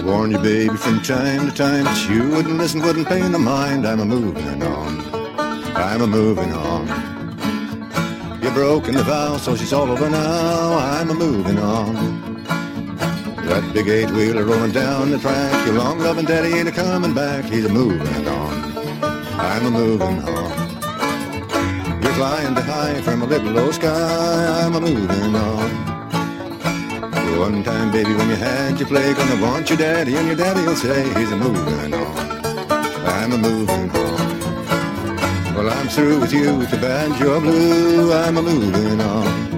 warn you, baby, from time to time, but you wouldn't listen, wouldn't pay no mind. I'm a-moving on, I'm a-moving on. You've broken the vow, so she's all over now. I'm a-moving on. That big eight-wheeler rolling down the track, your long-loving daddy ain't a-coming back. He's a-moving on, I'm a-moving on. You're flying too high from a little old sky. I'm a-moving on. One time, baby, when you had your play, gonna want your daddy, and your daddy will say he's a-moving on, I'm a-moving on. Well, I'm through with you with the banjo blue. I'm a-moving on.